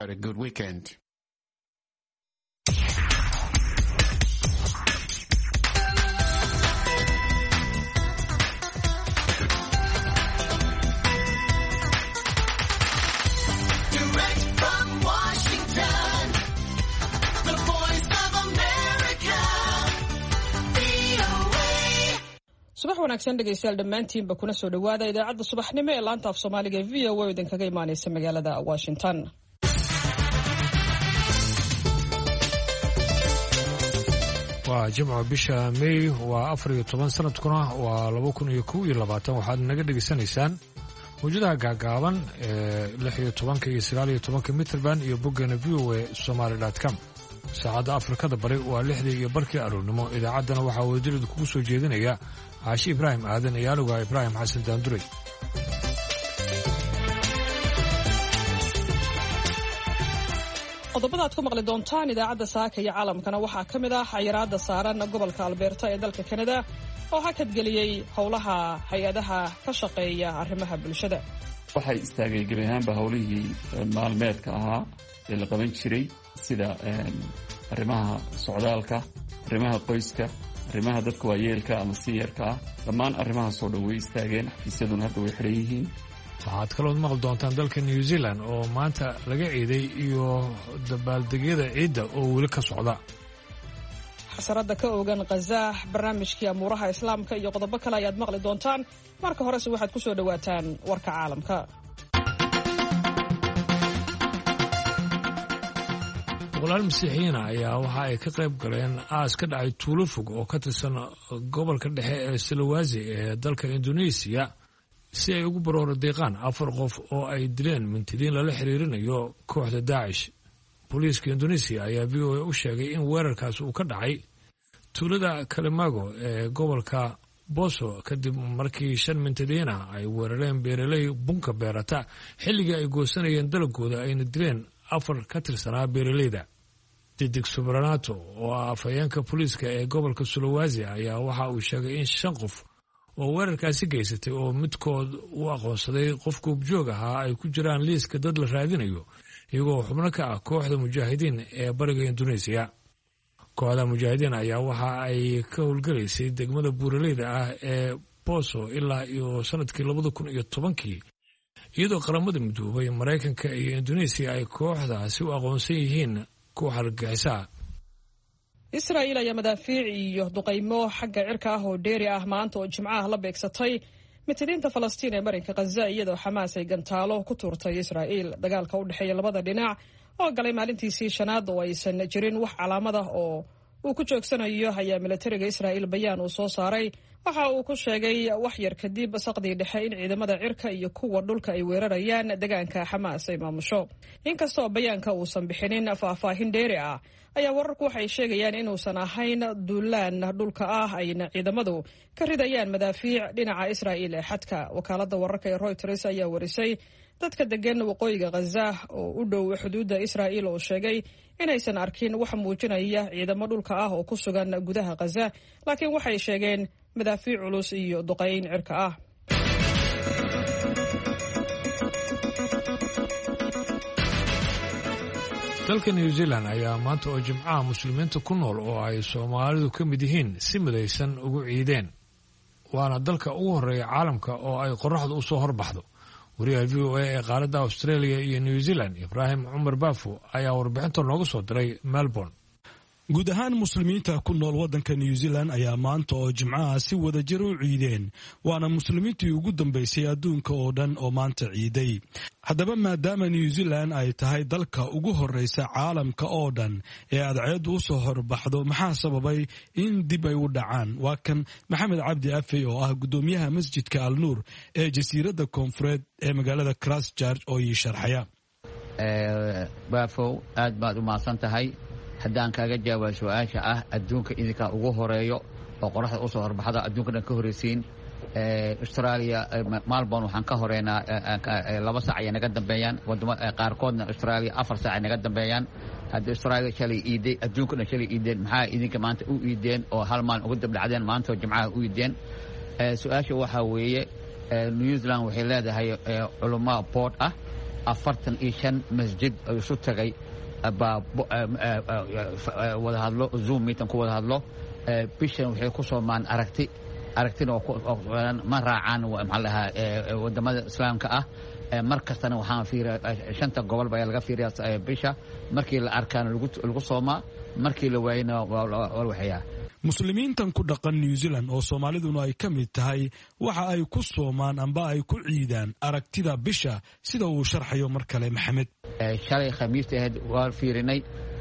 A good weekend. subax wanaagsan dhegaystayaal dhammaantiinba kuna soo dhowaada idaacadda subaxnimo ee laanta af soomaaliga ee v o a idinkaga imaanaysa magaalada washington. waa jimco bisha May waa 14 sanadkuna waa 2021 waxaad naga dhageysanaysaan wajadaha gaagaaban ee 16 iyo 19 mitrban iyo boggeena voasomali.com. saacadda Afrikada bari waa 6 iyo barkii aroornimo. idaacaddana waxaa wadajirada kugu soo jeedinaya Caashi Ibraahim Aadan iyo Aluga Ibraahim Xasan Daanduray. qodobada aad ku maqli doontaan idaacadda saaka iyo caalamkana waxaa ka mid ah xayiraadda saaran gobolka Alberta ee dalka Canada oo hakadgeliyey howlaha hay-adaha ka shaqeeya arrimaha bulshada. waxay istaagay gebi ahaanba howlihii maalmeedka ahaa ee la qaban jiray sida arrimaha socdaalka, arrimaha qoyska, arrimaha dadka waayeelka ama siyarka ah. dhammaan arrimahaasoo dhan way istaageen. xafiisyaduna hadda way xiran yihiin. waxaad kalood maqli doontaan dalka New Zealand oo maanta laga ciiday iyo dabaaldegyada ciidda oo weli ka socda. xasarada ka ogan Gaza, barnaamijkii amuuraha islaamka iyo qodobo kale ayaad maqli doontaan. marka horese waxaad ku soo dhawaataan warka caalamka. boqolaal masiixiyiin ayaa waxa ay ka qayb galeen aas ka dhacay tuulo fog oo ka tirsan gobolka dhexe ee Sulawesi ee dalka Indonesia si ay ugu baroor deeqaan 4 qof oo ay dileen mintidiin lala xiriirinayo kooxda Daesh. booliiska Indonesia ayaa VOA u sheegay in weerarkaas uu ka dhacay tuulada Kalamago ee gobolka Boso kadib markii 5 mintidiin ay weerareen beeraley bunka beerata xilliga ay goosanayeen dalagooda ayna dileen 4 ka tirsanaa beeraleyda. Didig Subranato oo ah afhayeenka booliiska ee gobolka Sulawesi ayaa waxa uu sheegay in 5 qof oo weerarkaasi geysatay oo midkood u aqoonsaday qof goobjoog ahaa ay ku jiraan liiska dad la raadinayo iyagoo xubno ka ah kooxda mujaahidiin ee bariga Indonesia. kooxda mujaahidiin ayaa waxa ay ka howlgalaysay degmada buuraleyda ah ee Boso ilaa iyo sanadkii 2010 iyadoo qaramada midoobay Mareykanka iyo Indonesia ay kooxdaasi u aqoonsan yihiin koox argagixisa. Israa'iil ayaa madaafiic iyo duqaymo xagga cirka ah oo dheeri ah maanta oo Jimcaha la beegsatay mitadiinta Falastiin ee marinka Gaza iyadoo Xamaas ay gantaalo ku tuurtay Israa'iil. dagaalka u dhexeeya labada dhinac oo galay maalintiisii shanaad oo aysan jirin wax calaamad ah oo uu ku joogsanayo ayaa militariga Israa'iil bayaan uu soo saaray waxa uu ku sheegay wax yar kadib saqdii dhexe in ciidamada cirka iyo kuwa dhulka ay weerarayaan deegaanka Xamaas ay maamusho. inkastoo bayaanka uusan bixinin faahfaahin dheeri ah ayaa wararku waxay sheegayaan inuusan ahayn duulaan dhulka ah ayna ciidamadu ka ridayaan madaafiic dhinaca Israa'iil ee xadka. wakaaladda wararka ee Reuters ayaa warisay dadka degan waqooyiga Gaza oo u dhow xuduudda Israa'iil oo sheegay inaysan arkin wax muujinaya ciidamo dhulka ah oo ku sugan gudaha Gaza, laakiin waxay sheegeen madaafiic culus iyo duqeyn cirka ah. dalka New Zealand ayaa maanta oo Jimcaha muslimiinta ku nool oo ay Soomaalidu ka mid yihiin si midaysan ugu ciideen. waana dalka ugu horeeya caalamka oo ay qorraxdu u soo horbaxdo. wariyaha VOA ee qaaradda Australia iyo New Zealand Ibraahim Cumar Baafo ayaa warbixinta nooga soo diray Melbourne. guud ahaan muslimiinta ku nool waddanka New Zealand ayaa maanta oo Jimcaha si wadajir u ciideen, waana muslimiintii ugu dambeysay adduunka oo dhan oo maanta ciiday. haddaba maadaama New Zealand ay tahay dalka ugu horeysa caalamka oo dhan ee adceedu u soo horbaxdo, maxaa sababay in dib ay u dhacaan? waa kan Maxamed Cabdi Afey oo ah gudoomiyaha masjidka Al-Nuur ee jasiiradda koonfureed ee magaalada Christchurch oo ii sharxaya. Baafow, aad baad u mahadsan tahay. haddaan kaaga jawaabo su'aasha ah adduunka idinka ugu horeeyo oo qoraxda u soo horbaxda adduunka dhan ka horeysiin. Australia Melbourne waxaan ka horeynaa 2 saac ay naga dambeeyaan. wadamada qaarkoodna Australia 4 saac ay naga dambeeyaan. hadda Australia shalay iiday, adduunka dhan shalay iideen. maxaa idinka maanta u iideen oo hal maalin ugu dabdhacdeen maanta oo Jimcaha u iideen? su'aasha waxaa weeye New Zealand waxay leedahay culamo board ah 45 masjid oo isu tagay wada hadlo zoom meeting ku wada hadlo bishan waxay ku soomaan aragtina ma raacaan maxaa lahaa wadamada islaamka ah mar kastana waxaan fiiriyaa 5 gobol baa laga fiiriyaa bisha markii la arkaan lagu soomaa markii la waayna waa waxyaa muslimiintan ku dhaqan New Zealand oo Soomaaliduna ay ka mid tahay waxa ay ku soomaan amba ay ku ciidaan aragtida bisha sida uu sharxayo mar kale Maxamed shalay khamiista waa fiirinay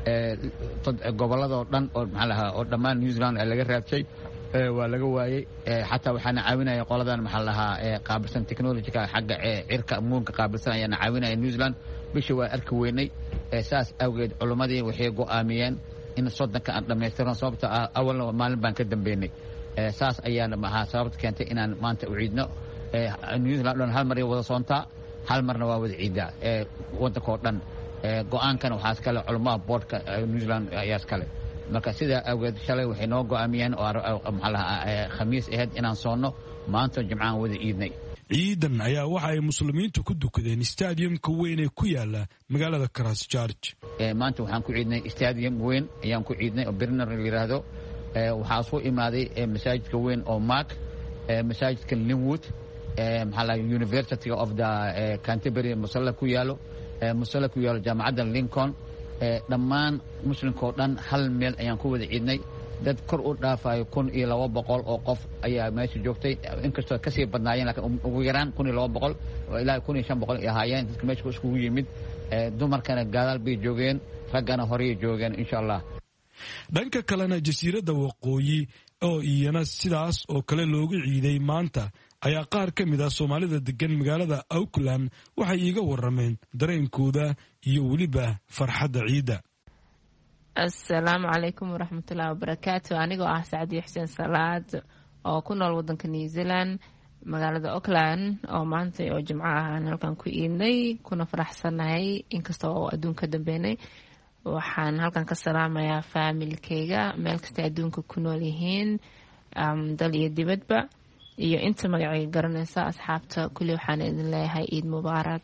gobolada oo dhan oo maxaa lahaa oo dhammaan New Zealand laga raabtay waa laga waayay xataa waxaana caawinaya qoladan maxaa lahaa qaabilsan technology-ka xagga cirka moonka qaabilsan ayana caawinaya New Zealand bisha waa arki weynay saas awgeed culimadii waxay go'aamiyeen in sodanka aan dhameystirno sababta awalna maalin baan ka dambeynay saas ayaana maxaa sababta keentay inaan maanta u ciidno New Zealand hal mar wada soontaa hal marna waa wada ciidaa wadanka oo dhan go'aankan waxaa iskale culimada boardka New Zealand ayaa iskale marka sidaa awgeed shalay waxay noo go'aamiyeen oo maxaa lahaa khamiis ahayd inaan soonno maanta jimcaan wada ciidnay ciidan ayaa waxa ay muslimiintu ku dukadeen stadiumka weyn ee ku yaala magaalada Christchurch maanta waxaan ku ciidnay stadium weyn ayaan ku ciidnay oo Bernard la yiraahdo waxaa soo imaaday masaajidka weyn oo Mark masaajidka Linwood maxaa la University of the Canterbury musalla ku yaalo jaamacadda Lincoln dhammaan muslimka oo dhan hal meel ayaan ku wada ciidnay dad kor u dhaafayo 1200 oo qof ayaa meesha joogtay inkastoo ka sii badnaayeen laakiin ugu yaraan 1200 oo ilaa 1500 ay ahaayeen dadka meesha isku yimid dumarkana gadaal bay joogeen raggana horey joogeen insha Allah dhanka kalena jasiiradda waqooyi oo iyana sidaas oo kale loogu ciiday maanta ayaa qaar ka mid ah Soomaalida degan magaalada Auckland waxay iiga warameen dareenkooda iyo waliba farxadda ciida Assalaamu calaykum waraxmatullaahi wabarakaatu anigoo ah Saacid Xuseen Salaad oo ku nool wadanka New Zealand magaalada Auckland oo maanta oo jimco ah aan halkan ku iidnay kuna faraxsanahay inkastoo adduunka dambeynay waxaan halkan ka salaamayaa familkayga meel kasta adduunka ku nool yihiin dal iyo dibadba iyo inta magacayga garanaysa asxaabta kulli waxaan idin leeyahay ciid mubaarak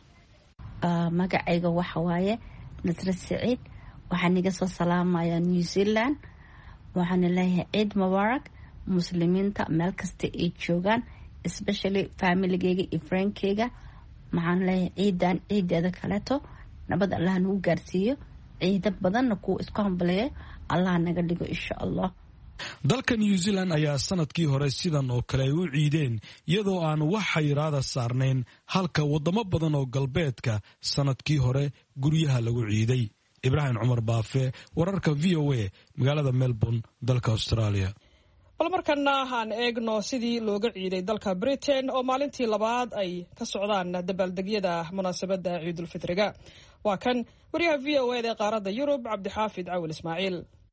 magacayga waxa waaye Nasra Saciid waxaan iga soo salaamayaa New Zealand waxaan leeyahay ciid mubaarak muslimiinta meel kasta ay joogaan especially familygayga iyo friendkayga maxaan leeyahay ciidan ciideeda kaleeto nabad Allah nagu gaarsiiyo ciida badanna ku isku hambaleeyo Allah naga dhigo insha Allah dalka New Zealand ayaa sanadkii hore sidan oo kale u ciideen iyadoo aan wax xayiraada saarnayn halka wadamo badan oo galbeedka sanadkii hore guryaha lagu ciiday Ibrahim Umar Baafe wararka VOA magaalada Melbourne dalka Australia bal markana aan eegno sidii looga ciiday dalka Britain oo maalintii labaad ay ka socdaan dabaaldegyada munaasabadda Ciidul Fitriga waa kan wariyaha VOA ee qaaradda Yurub Cabdixaafid Cawil Ismaaciil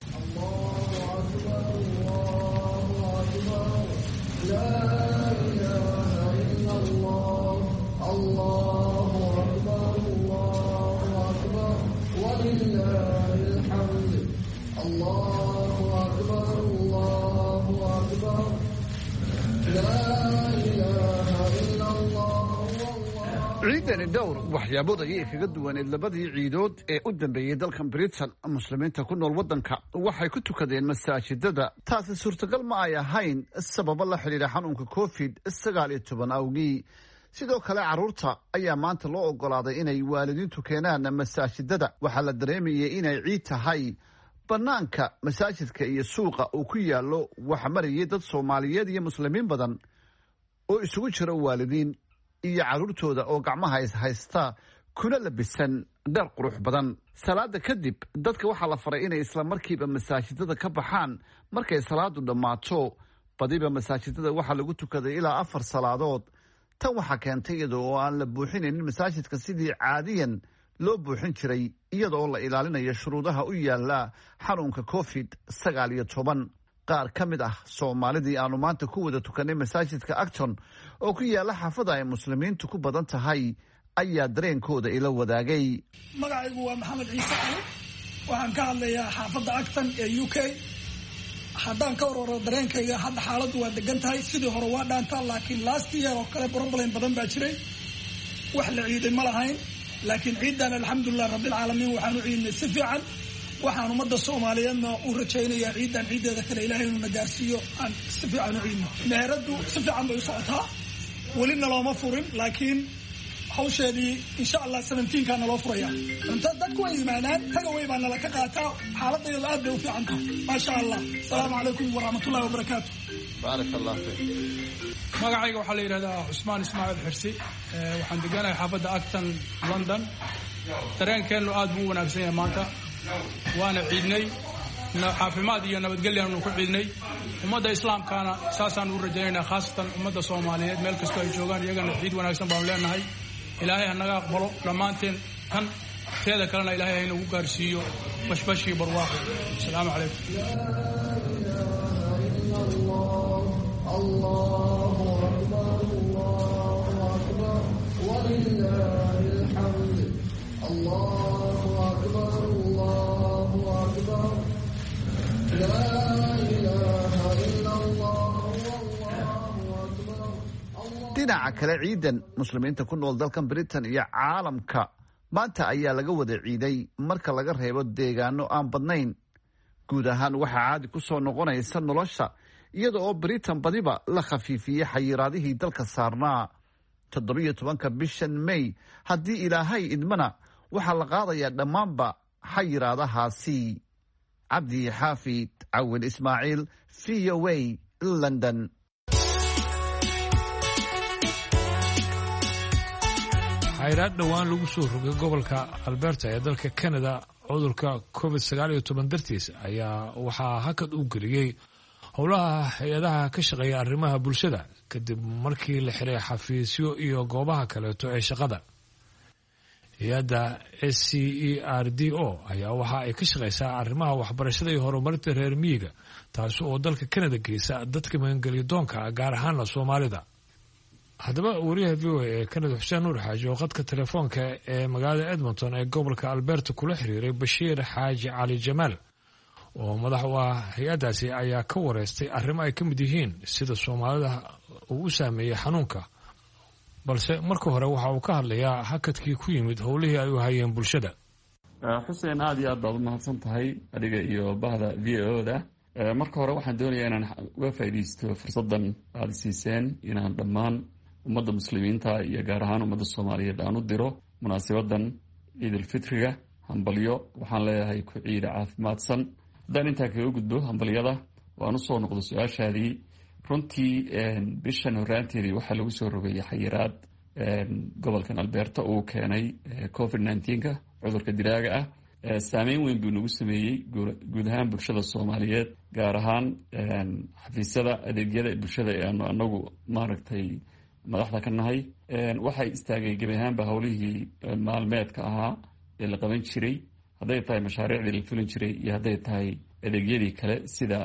ciidani dhowr waxyaabood ayay kaga duwaneed labadii ciidood ee u dambeeyey dalkan Britain muslimiinta ku nool wadanka waxay ku tukadeen masaajidada taasi suurtagal ma ay ahayn sababo la xiriira xanuunka COVID-19 awgii sidoo kale carruurta ayaa maanta loo ogolaaday inay waalidiintu keenaan masaajidada waxaa la dareemayay inay ciid tahay bannaanka masaajidka iyo suuqa uu ku yaallo waxa marayay dad Soomaaliyeed iyo muslimiin badan oo isugu jira waalidiin iyo carruurtooda oo gacmaha haysta kuna labisan dhar qurux badan salaada kadib dadka waxaa la faray inay isla markiiba masaajidada ka baxaan markay salaadu dhammaato badiba masaajidada waxaa lagu tukaday ilaa 4 salaadood tan waxaa keentay iyada oo aan la buuxinaynin masaajidka sidii caadiyan loo buuxin jiray iyada oo la ilaalinayo shuruudaha u yaala xanuunka COVID-19 qaar ka mid ah Soomaalidii aanu maanta ku wada tukanay masaajidka Acton oo ku yaala xaafada ay muslimiintu ku badan tahay ayaa dareenkooda ila wadaagay magacaygu waa Maxamed Ciise Ali waxaan ka hadlayaa xaafada Acton ee UK haddaan ka warwaro dareenkayga hadda xaaladdu waa degan tahay sidii hore waa dhaantaa laakiin last year oo kale problem badan baa jiray wax la ciiday ma lahayn laakiin ciidan alxamdulilah rabbilcaalamiin waxaan u ciidnay si fiican. waxaan ummadda soomaaliyeedna u rajaynayaa ciidan ciiddeeda kale ilaahay inuu na gaarsiiyo aan si fiican u ciidno. meheradu si fiican bay u socotaa, welina looma furin, laakiin hawsheedii insha allah 17 naloo furaya. inta dadku way yimaadaan tagaway baa nala ka qaataa, xaaladayadu aad bay u fiican tahay maasha allah. asalaamu calaykum waraxmatullahi wabarakaatu. baaraka allah fiik. magacayga waxaa la yidhahdaa cusmaan ismaaciil xirsi, waxaan deganahay xaafadda Acton London. dareenkeennu aad buu u wanaagsan yahay maanta, waana ciidnay, caafimaad iyo nabadgelyaanu ku ciidnay. ummadda islaamkaana saasaan u rajaynaynaa, khaasatan ummadda soomaaliyeed meel kastoo ay joogaan iyagana ciid wanaagsan baanu leenahay. ilaahay ha naga aqbalo dhammaanteen, kan teeda kalena ilaahay ha inagu gaarsiiyo bashbashii barwaaqo. asalaamu dhinaca kale ciidan muslimiinta ku nool dalkan Britain iyo caalamka maanta ayaa laga wada ciiday marka laga reebo deegaano aan badnayn. guud ahaan waxaa caadi ku soo noqonaysa nolosha iyada oo Britain badiba la khafiifiyey xayiraadihii dalka saarnaa. 17 bishan May haddii ilaahay idmana waxaa la qaadayaa dhammaanba xayiraadahaasi. cabdi xaafid cawil ismaaciil, VOA, London. xayiraad dhowaan lagu soo rogay gobolka Alberta ee dalka Canada cudurka COVID-19 dartiis ayaa waxaa hakad u geliyey howlaha hay-adaha ka shaqeeya arrimaha bulshada kadib markii la xiray xafiisyo iyo goobaha kaleeto ee shaqada. hay-adda SCERDO ayaa waxa ay ka shaqeysaa arrimaha waxbarashada iyo horumarinta reer miyiga, taasi oo dalka Canada geysa dadka magangelyo doonka gaar ahaana Soomaalida. haddaba wariyaha VOA ee Canada Xuseen Nuur Xaaji oo khadka telefoonka ee magaalada Edmonton ee gobolka Alberta kula xiriiray Bashiir Xaaji Cali Jamaal oo madax u ah hay-addaasi ayaa ka wareystay arrimo ay ka mid yihiin sida Soomaalida uu u saameeyey xanuunka, balse marka hore waxa uu ka hadlayaa hakadkii ku yimid howlihii ay u hayeen bulshada. xuseen aad iyo aad baad u mahadsan tahay adiga iyo bahda VOA-da. marka hore waxaan doonayaa inaan uga faa'iidaysto fursaddan aad siiseen inaan dhammaan ummadda muslimiinta iyo gaar ahaan ummadda Soomaaliyeed aan u diro munaasabadan ciidulfitriga hambalyo. waxaan leeyahay ku ciida caafimaadsan. haddaan intaa kaga gudbo hambalyada waan usoo noqdo su-aashaadii. runtii bishan horaanteedii waxaa lagu soo rogay xayiraad gobolkan Alberta uu keenay COVID-19 cudurka dilaaga ah. saameyn weyn buu nagu sameeyey guud ahaan bulshada Soomaaliyeed, gaar ahaan xafiisyada adeegyada bulshada ee aanu anagu maaragtay madaxda ka nahay. waxay istaagay gebi ahaanba howlihii maalmeedka ahaa ee la qaban jiray, hadday tahay mashaariicdii la fulin jiray iyo hadday tahay adeegyadii kale sida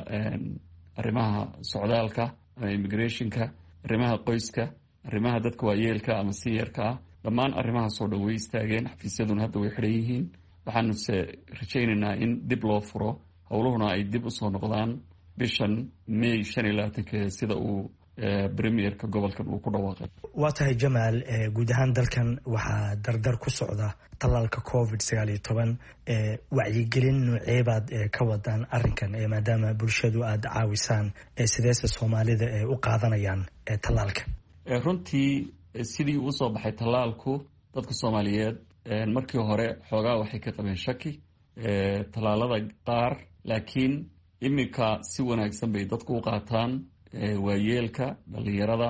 arrimaha socdaalka ama immigrationka, arrimaha qoyska, arrimaha dadka waayeelka ama seniorka ah. dhammaan arrimahaasoo dhan way istaageen, xafiisyaduna hadda way xidhan yihiin. waxaanuse rajaynaynaa in dib loo furo, howluhuna ay dib usoo noqdaan bishan May 25 sida uu premierka gobolkan uu ku dhawaaqay. waa tahay Jamaal, guud ahaan dalkan waxaa dardar ku socda tallaalka COVID-19. wacyigelin nooceebaad ka wadaan arrinkan maadaama bulshadu aad caawisaan, sideese Soomaalida u qaadanayaan tallaalka? runtii sidii uu soo baxay tallaalku dadka Soomaaliyeed markii hore xoogaa waxay ka qabeen shaki tallaalada qaar, laakiin iminka si wanaagsan bay dadku u qaataan. waayeelka, dhalinyarada,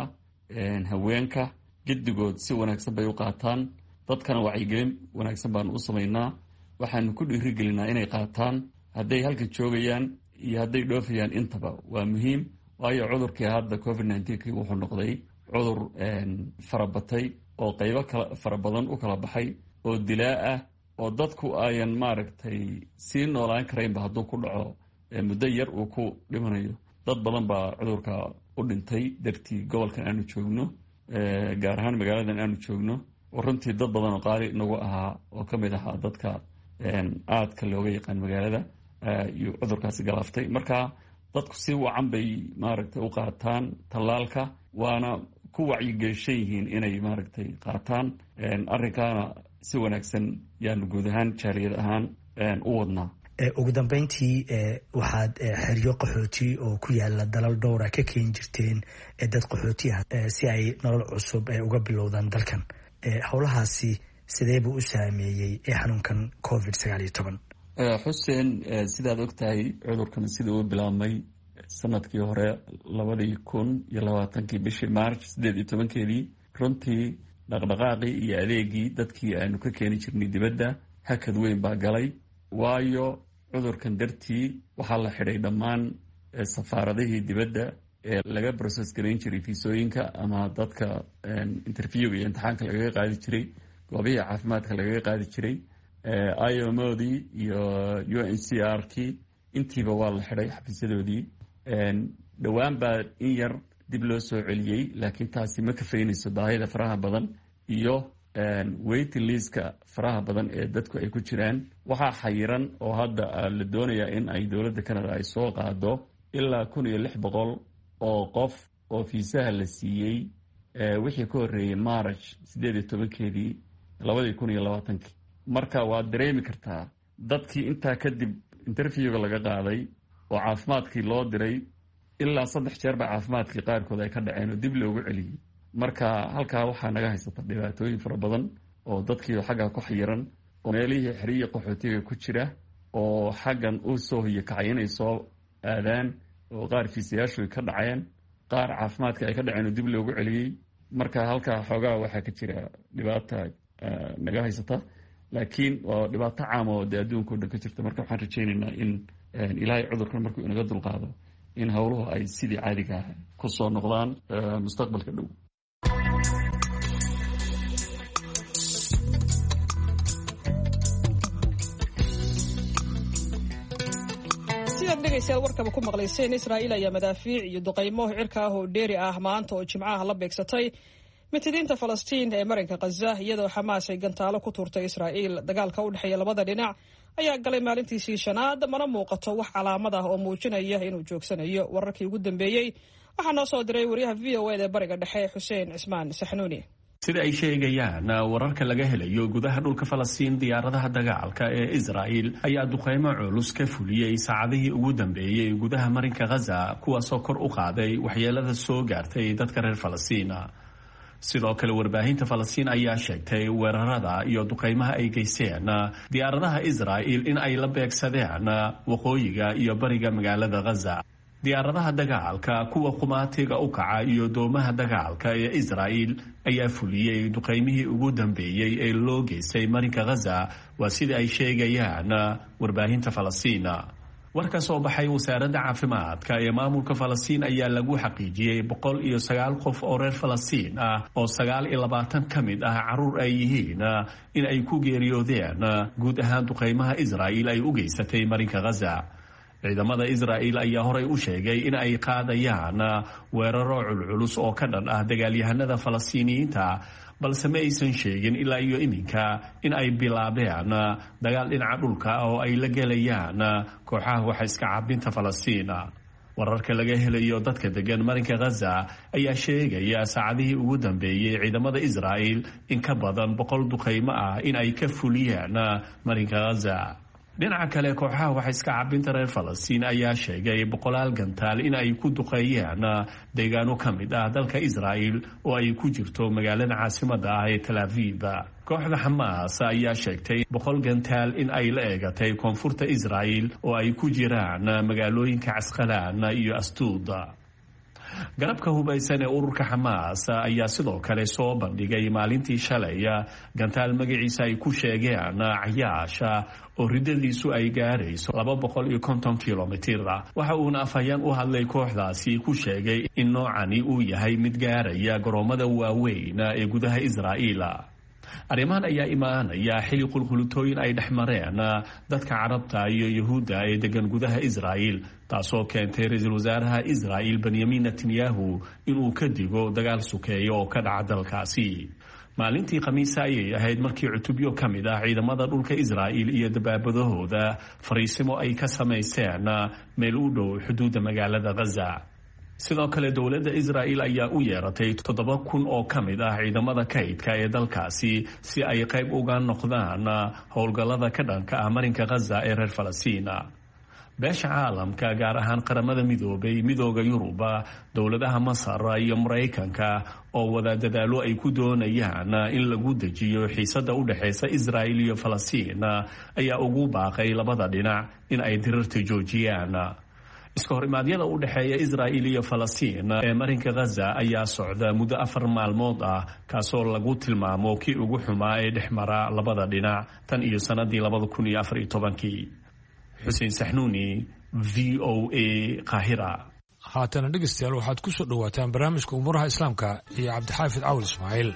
haweenka gedigood si wanaagsan bay u qaataan. dadkana wacyigelin wanaagsan baanu u samaynaa. waxaanu ku dhiirigelinaa inay qaataan hadday halka joogayaan iyo hadday dhoofayaan intaba waa muhiim. waayo cudurkii hadda COVID-19 wuxuu noqday cudur farabatay oo qaybo fara badan u kala baxay oo dilaa ah oo dadku ayan maaragtay sii noolaan karaynba hadduu ku dhaco muddo yar uu ku dhimanayo. dad badan baa cudurka u dhintay dartii gobolkan aanu joogno, gaar ahaan magaaladan aanu joogno, oo runtii dad badan oo qaali nagu ahaa oo ka mid ahaa dadka aadka looga yaqaan magaalada iyo cudurkaasi galaaftay. marka dadku si wacan bay maaragtay u qaataan tallaalka, waana ku wacyigelishan yihiin inay maaragtay qaataan. arrinkaana si wanaagsan yaanu guud ahaan jaaliyad ahaan u wadnaa. ugu dambeyntii waxaad xeryo qaxooti oo ku yaala dalal dhowra ka keeni jirteen dad qaxooti ah si ay nolol cusub uga bilowdaan dalkan. howlahaasi sidee buu u saameeyey xanuunkan COVID-19? xuseen, sidaad ogtahay cudurkan sida uu bilaabmay sanadkii hore 2020 bishii March 18 runtii dhaqdhaqaaqii iyo adeegii dadkii aanu ka keeni jirnay dibadda hakad weyn baa galay, waayo cudurkan dartii waxaa la xidhay dhammaan safaaradihii dibadda ee laga process garayn jiray fiisooyinka ama dadka interviewga iyo imtixaanka lagaga qaadi jiray, goobihii caafimaadka lagaga qaadi jiray, IOMOdii iyo UNHCR-kii intiiba waa la xidhay xafiisyadoodii. dhowaan baa in yar dib loo soo celiyey, laakiin taasi ma kafaynayso baahida faraha badan iyo waiting listka faraha badan ee dadku ay ku jiraan. waxaa xayiran oo hadda la doonayaa in ay dowladda Canada ay soo qaado ilaa 1,600 oo qof oo fiisaha la siiyey wixii ka horreeyey March 18 2020. marka waad dareemi kartaa dadkii intaa kadib interviewga laga qaaday oo caafimaadkii loo diray ilaa 3 jeer baa caafimaadkii qaarkood ay ka dhaceen oo dib loogu celiyey. marka halkaa waxaa naga haysata dhibaatooyin fara badan oo dadkii xaggaa ku xayiran oo meelihii xiriya qaxootiga ku jira oo xaggan u soo hiyo kacay inay soo aadaan oo qaar fiisayaashu ka dhaceen, qaar caafimaadka ay ka dhaceen oo dib loogu celiyey. marka halkaa xoogaa waxaa ka jira dhibaata naga haysata, laakiin waa dhibaato caam oo dee adduunka o dhan ka jirta. marka waxaan rajaynaynaa in ilaahay cudurkan markuu inaga dulqaado in howluhu ay sidii caadiga ah ku soo noqdaan mustaqbalka dhow. dhegeystayaal warkaba ku maqlayseen, Israa'iil ayaa madaafiic iyo duqaymo cirka ah oo dheeri ah maanta oo Jimcaha la beegsatay mitidiinta Falastiin ee marinka Gaza, iyadoo Xamaas ay gantaalo ku tuurtay Israa'iil. dagaalka u dhexeeya labada dhinac ayaa galay maalintiisii 5aad, mana muuqato wax calaamad ah oo muujinaya inuu joogsanayo. wararkii ugu dambeeyey waxaa noo soo diray wariyaha VOA ee bariga dhexe Xuseen Cismaan Saxnuuni. sida ay sheegayaan wararka laga helayo gudaha dhulka Falastiin, diyaaradaha dagaalka ee Israa'iil ayaa duqeymo culus ka fuliyey saacadihii ugu dambeeyey gudaha marinka Gaza, kuwaasoo kor u qaaday waxyeelada soo gaartay dadka reer Falastiin. sidoo kale warbaahinta Falastiin ayaa sheegtay weerarada iyo duqeymaha ay geysteen diyaaradaha Israa'iil in ay la beegsadeen waqooyiga iyo bariga magaalada Gaza. diyaaradaha dagaalka, kuwa qumaatiga u kaca iyo doomaha dagaalka ee Israa'iil ayaa fuliyey duqeymihii ugu dambeeyey ee loo geystay marinka Gaza, waa sida ay sheegayaan warbaahinta Falastiin. war ka soo baxay wasaaradda caafimaadka ee maamulka Falastiin ayaa lagu xaqiijiyey 109 qof oo reer Falastiin ah oo 29 ka mid ah caruur ay yihiin in ay ku geeriyoodeen guud ahaan duqeymaha Israa'iil ay u geysatay marinka Gaza. ciidamada Israa'iil ayaa horay u sheegay in ay qaadayaan weeraro culculus oo ka dhan ah dagaalyahanada Falastiiniyiinta, balse ma aysan sheegin ilaa iyo iminka in ay bilaabeen dagaal dhinaca dhulka oo ay la gelayaan kooxaha wax iska caabinta Falastiin. wararka laga helayo dadka degan marinka Gaza ayaa sheegaya saacadihii ugu dambeeyey ciidamada Israa'iil in ka badan 100 duqeymo ah in ay ka fuliyeen marinka Gaza. dhinaca kale, kooxaha wax iska caabinta reer Falastiin ayaa sheegay 100 gantaal in ay ku duqeeyeen deegaano ka mid ah dalka Israa'iil oo ay ku jirto magaalada caasimadda ah ee Tel Aviv. kooxda Xamaas ayaa sheegtay 100 gantaal in ay la eegatay koonfurta Israa'iil oo ay ku jiraan magaalooyinka Casqalaan iyo Astud. garabka hubaysan ee ururka Xamaas ayaa sidoo kale soo bandhigay maalintii shalay gantaal magaciisa ay ku sheegeen Cayaasha oo ridadiisu ay gaarayso 250 kilomitir. waxa uuna afhayeen u hadlay kooxdaasi ku sheegay in noocani uu yahay mid gaaraya garoomada waaweyn ee gudaha Israa'iil. arrimahan ayaa imaanaya xilli qulqulutooyin ay dhex mareen dadka carabta iyo Yahuudda ee degan gudaha Israa'iil, taasoo keentay ra-iisul wasaaraha Israa'iil Benyamin Netanyahu inuu ka digo dagaal sukeeyo oo ka dhaca dalkaasi. maalintii Khamiisa ayay ahayd markii cutubyo ka mid ah ciidamada dhulka Israa'iil iyo dabaabadahooda fariisimo ay ka samaysteen meel u dhow xuduudda magaalada Gaza. sidoo kale dowladda israa'il ayaa u yeeratay 7,000 oo ka mid ah ciidamada kaydka ee dalkaasi si ay qayb uga noqdaan howlgallada ka dhanka ah marinka khaza ee reer falastiin beesha caalamka gaar ahaan qaramada midoobay midooda yuruba dowladaha masar iyo maraykanka oo wada dadaalo ay ku doonayaan in lagu dejiyo xiisada u dhexeysa israa'il iyo falastiin ayaa ugu baaqay labada dhinac in ay dirirta joojiyaan iska horimaadyada u dhexeeya israa'il iyo falastiin ee marinka khaza ayaa socda muddo 4 maalmood ah kaasoo lagu tilmaamo kii ugu xumaa ee dhexmara labada dhinac tan iyo sanadii 2014 xuseen saxnuuni v o a qaahira haatana dhegeystayaal waxaad ku soo dhowaataan barnaamijka umuuraha islaamka iyo cabdixaafid cawl ismaaciil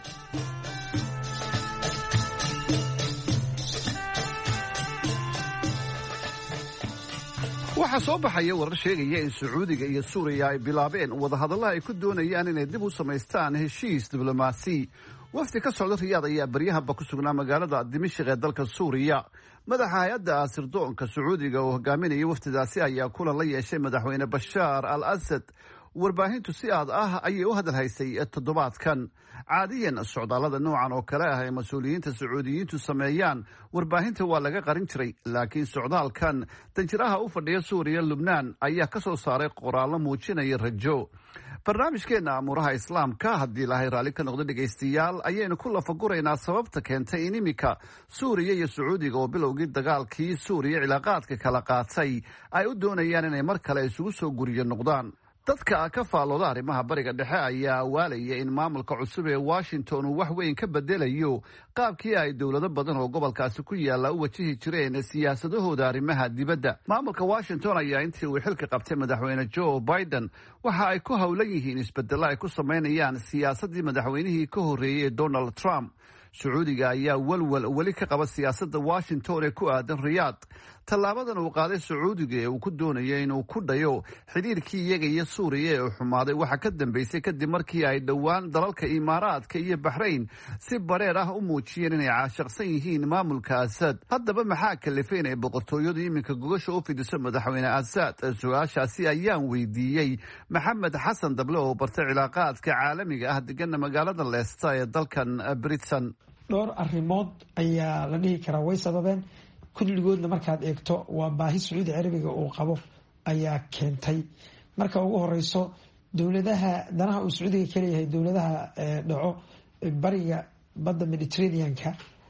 waxaa soo baxaya warar sheegaya in sacuudiga iyo suuriya ay bilaabeen wadahadalla ay ku doonayaan inay dib u samaystaan heshiis diblomaasi wafdi ka socda riyaad ayaa baryahanba ku sugnaa magaalada dimashik ee dalka suuriya madaxa hay-adda sirdoonka sacuudiga oo hogaaminaya wafdidaasi ayaa kulan la yeeshay madaxweyne bashaar al asad warbaahintu si aad ah ayay u hadalhaysay toddobaadkan caadiyan socdaallada noocan oo kale ah ee mas-uuliyiinta sacuudiyiintu sameeyaan warbaahinta waa laga qarin jiray laakiin socdaalkan danjiraha u fadhiya suuriya lubnaan ayaa ka soo saaray qoraallo muujinaya rajo barnaamijkeenna amuuraha islaamka haddii ilaahay raalli ka noqdo dhegaystayaal ayaynu ku lafaguraynaa sababta keentay in iminka suuriya iyo sacuudiga oo bilowgii dagaalkii suuriya cilaaqaadka kala qaatay ay u doonayaan inay mar kale isugu soo guriyo noqdaan dadka ka faalooda arrimaha bariga dhexe ayaa awaalaya in maamulka cusub ee washington uu wax weyn ka bedelayo qaabkii ay dowlado badan oo gobolkaasi ku yaalla u wajihi jireen siyaasadahooda arrimaha dibadda maamulka washington ayaa intii uu xilka qabtay madaxweyne joe biden waxa ay ku howlan yihiin isbeddello ay ku samaynayaan siyaasaddii madaxweynihii ka horreeyey ee donald trump sacuudiga ayaa walwal weli ka qaba siyaasadda washington ee ku aadan riyaad tallaabadan uu qaaday sacuudiga ee uu ku doonayo inuu ku dhayo xidhiirkii iyaga iyo suuriya ee xumaaday waxaa ka dambeysay kadib markii ay dhowaan dalalka imaaraadka iyo baxrayn si bareer ah u muujiyeen inay caashaqsan yihiin maamulka asad haddaba maxaa kalifay inay boqortooyadu iminka gogasha u fidiso madaxweyne asad su-aashaasi ayaan weydiiyey maxamed xasan dable oo bartay cilaaqaadka caalamiga ah degana magaalada leesta ee dalkan britain dhowr arrimood ayaa la dhihi karaa way sababeen kulligoodna markaad eegto waa baahi sacuudi carabiga uu qabo ayaa keentay marka ugu horeyso dowladaha danaha uu sacuudiga kaleeyahay dowladaha dhaco bariga badda mediterraneanka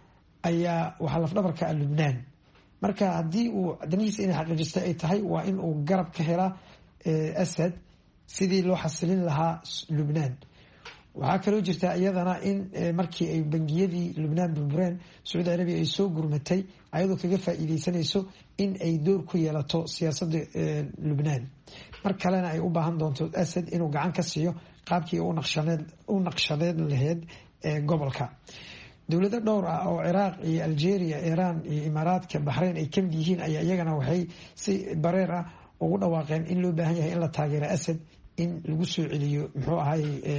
ayaa waxaa lafdhabarka ah lubnaan marka haddii uu danihiisa inay xaqiijista ay tahay waa in uu garab ka helaa asad sidii loo xasilin lahaa lubnaan waxaa kaloo jirta iyadana in markii ay bangiyadii lubnaan burbureen sacuudi carabiya ay soo gurmatay ayadoo kaga faa'iideysanayso in ay door ku yeelato siyaasadda lubnaan mar kalena ay u baahan doonto asad inuu gacan ka siiyo qaabkii u naqshadeed laheyd gobolka dowlado dhowr ah oo ciraaq iyo algeria iiraan iyo imaaraadka baxrayn ay kamid yihiin ayaa iyagana waxay si bareer ah ugu dhawaaqeen in loo baahan yahay in la taageero asad in lagu soo celiyo muxuu ahay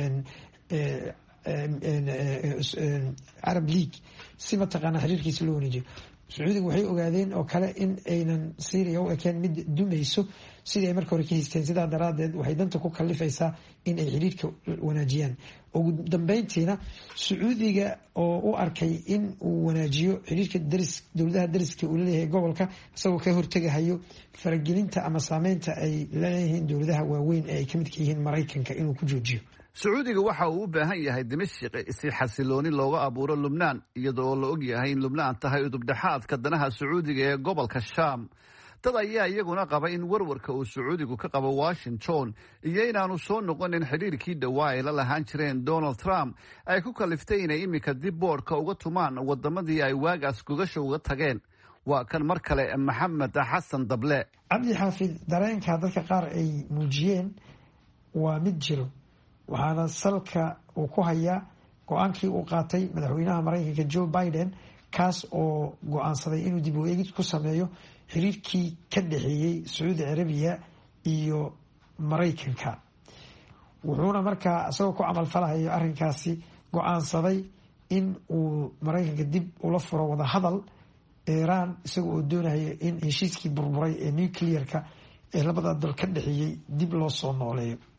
arab league si mataqaana xiriirkiisa loo wareejiyo sacuudiga waxay ogaadeen oo kale in aynan syria u ekeen mid dumayso sidii ay marka hore ka haysteen sidaa daraadeed waxay danta ku kalifaysaa in ay xiriirka wanaajiyaan ugu dambeyntiina sacuudiga oo u arkay in uu wanaajiyo xiriirka dowladaha dariska uu laleeyahay gobolka isagoo ka hortegahayo faragelinta ama saameynta ay leeyihiin dowladaha waaweyn ee ay ka midka yihiin maraykanka inuu ku joojiyo sacuudiga waxa uu u baahan yahay dimashik si xasilooni looga abuuro lubnaan iyadoo la og yahay in lubnaan tahay udubdhexaadka danaha sacuudiga ee gobolka shaam dad ayaa iyaguna qaba in warwarka uu sacuudigu ka qabo washington iyo inaanu soo noqonin xidhiirkii dhowaa ay la lahaan jireen donald trump ay ku kaliftay inay iminka dib boodhka uga tumaan wadamadii ay waagaas gogasha uga tageen waa kan mar kale maxamed xasan dable cabdi xaafid dareenka dadka qaar ay muujiyeen waa mid jiro waxaana salka uu ku hayaa go-aankii uu qaatay madaxweynaha maraykanka joe biden kaas oo go-aansaday inuu dib u eegid ku sameeyo xiriirkii ka dhexeeyey sacuudi carabiya iyo maraykanka wuxuuna markaa isagoo ku camalfalahayo arrinkaasi go-aansaday in uu maraykanka dib ula furo wadahadal iiraan isaga oo doonayo in heshiiskii burburay ee nuclearka ee labada dal ka dhexeeyey dib loo soo nooleeyo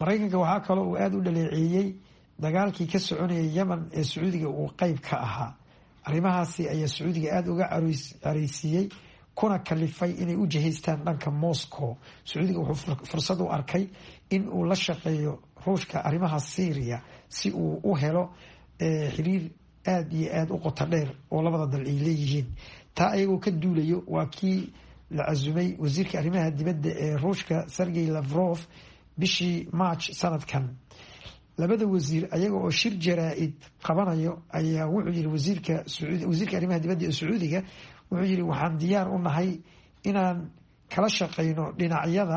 maraykanka waxaa kaloo uu aada u dhaleeceeyey dagaalkii ka soconayay yemen ee sacuudiga uu qeyb ka ahaa. arrimahaasi ayaa sacuudiga aada uga careysiiyey kuna kalifay inay u jihaystaan dhanka Moscow. sacuudiga wuxuu fursad u arkay in uu la shaqeeyo ruushka arrimaha Syria si uu u helo xiriir aada iyo aada u qoto dheer oo labada dal ay leeyihiin. taa ayagoo ka duulayo waa kii la casumay wasiirka arrimaha dibadda ee ruushka Sergey Lavrov bishii March sanadkan. labada wasiir ayaga oo shir jaraa-id qabanayo ayaa wuxuu yiri wasiirka arrimaha dibadda ee sacuudiga wuxuu yiri waxaan diyaar u nahay inaan kala shaqeyno dhinacyada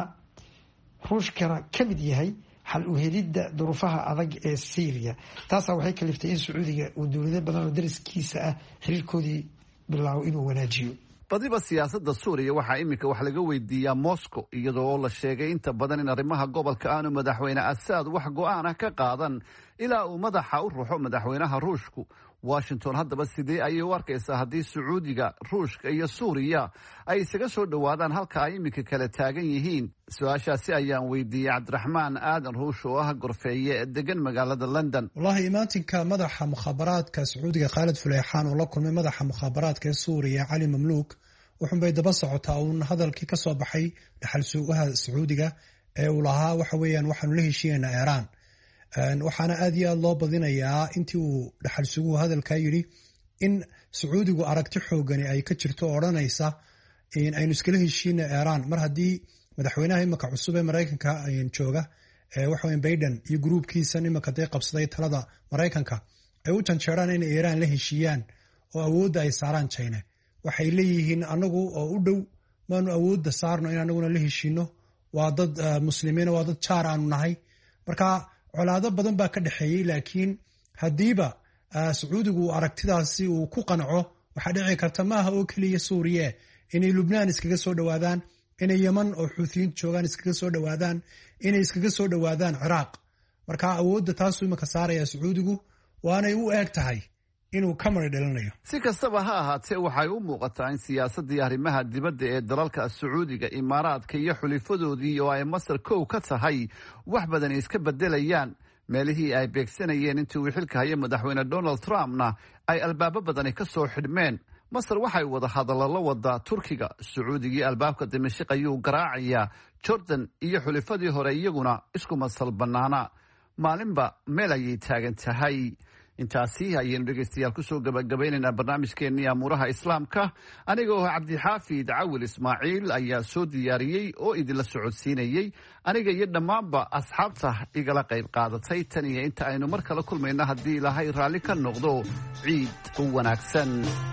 ruushkana ka mid yahay xal u helidda duruufaha adag ee Syria. taasaa waxay kaliftay in sacuudiga uu dowlado badan oo dariskiisa ah xiriirkoodii bilaabo inuu wanaajiyo. badiba siyaasadda suuriya waxaa iminka wax laga weydiiyaa Moscow iyadoo la sheegay inta badan in arrimaha gobolka aanu madaxweyne Assad wax go-aan ah ka qaadan ilaa uu madaxa u ruxo madaxweynaha ruushku. Washington haddaba sidee ayay u arkaysaa haddii sacuudiga ruushka iyo suuriya ay isaga soo dhowaadaan halka ay iminka kala taagan yihiin? su-aashaasi ayaan weydiiyey cabdiraxmaan aadan ruush oo ah gorfeeye degan magaalada London. wallahi imaatinka madaxa mukhaabaraadka sacuudiga Khalid Fuleyxaan oo la kulmay madaxa mukhaabaraadka ee Suuriya Cali Mamluuk wuxuun bay daba socotaa uun hadalkii ka soo baxay dhaxal suugaha sacuudiga ee uu lahaa waxa weeyaan waxaanu la heshiiyeynaa Iiraan. waxaana aad iyo aad loo badinayaa intii uu dhaxal suguhu hadalkaa yidhi in sacuudigu aragti xoogani ay ka jirto odhanaysa aynu iskala heshiina Iiraan mar haddii madaxweynaha imika cusub ee Maraykanka jooga waxa Biden iyo gruubkiisa imika day qabsaday talada Maraykanka ay u janjeeraan in Iiraan la heshiiyaan oo awoodda ay saaraan China. waxay leeyihiin anagu oo u dhow maanu awoodda saarno in anaguna la heshiino. waa dad muslimiin, waa dad jaar aanu nahay. marka colaado badan baa ka dhexeeyey, laakiin haddiiba sacuudigu aragtidaasi uu ku qanco waxaa dhici karta maaha oo keliya Suuriye inay Lubnaan iskaga soo dhowaadaan, inay Yemen oo xuuthiyiin joogaan iskaga soo dhowaadaan, inay iskaga soo dhowaadaan Ciraaq. marka awoodda taasuu imika saaraya sacuudigu waanay u eeg tahay inuu ka mari dhalinayo. si kastaba ha ahaatee waxay u muuqataa in siyaasaddii arrimaha dibadda ee dalalka sacuudiga, imaaraadka iyo xulifadoodii oo ay Masar kow ka tahay wax badan iska bedelayaan. meelihii ay beegsanayeen intii uu xilka hayay madaxweyne Donald Trumpna ay albaabo badani ka soo xidhmeen. Masar waxay wada hadallo la wadaa Turkiga, sacuudigii albaabka Dimashq ayuu garaacayaa, Jordan iyo xulifadii hore iyaguna isku masal bannaana. maalinba meel ayay taagan tahay. intaasi ayaynu dhegaystayaal kusoo gabagabaynaynaa barnaamijkeennii amuuraha islaamka. anigoo cabdixaafid cawil ismaaciil ayaa soo diyaariyey oo idinla socodsiinayey, aniga iyo dhammaanba asxaabta igala qayb qaadatay. tan iyo inta aynu mar kale kulmayna haddii ilaahay raalli ka noqdo, ciid u wanaagsan.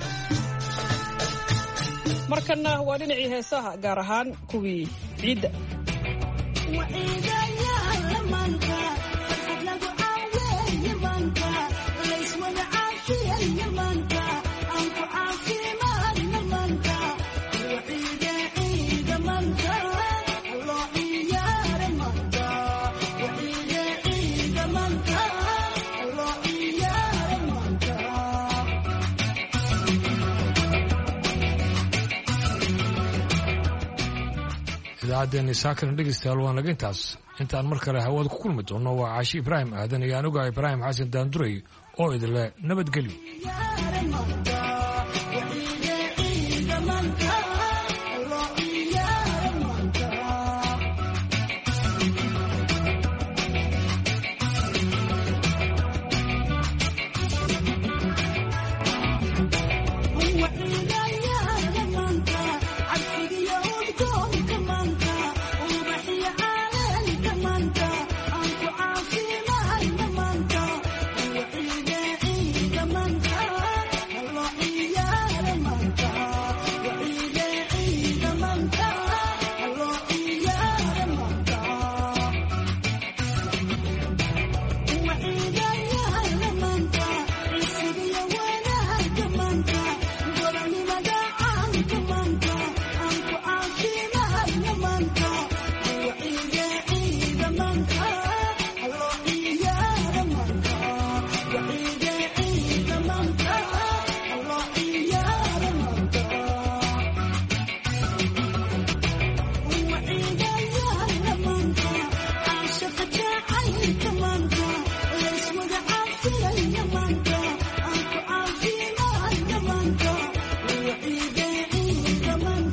markanna waa dhinacii heesaha, gaar ahaan kuwii ciidda. idaacaddeenni saakana dhegaystayaal waa naga intaas. intaan mar kale hawada ku kulmi doonno waa Caashi Ibraahim Aadan iyo anigu Ibraahim Xasan Daanduray oo idinle nabadgelyo.